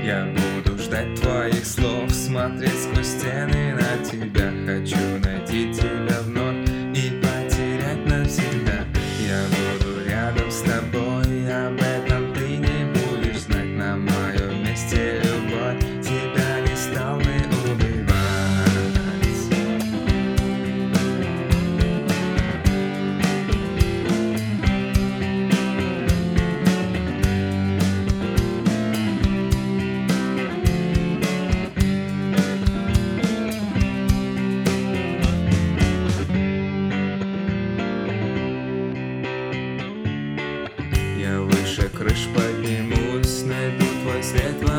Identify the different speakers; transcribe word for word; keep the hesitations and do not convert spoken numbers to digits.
Speaker 1: Я буду ждать твоих слов, смотреть сквозь стены на тебя. Хочу найти тебя вновь и потерять навсегда. Я буду рядом с тобой, об этом ты не будешь знать. На моем месте любовь тебя не стал бы убивать. Я выше крыш поднимусь, найду твой след.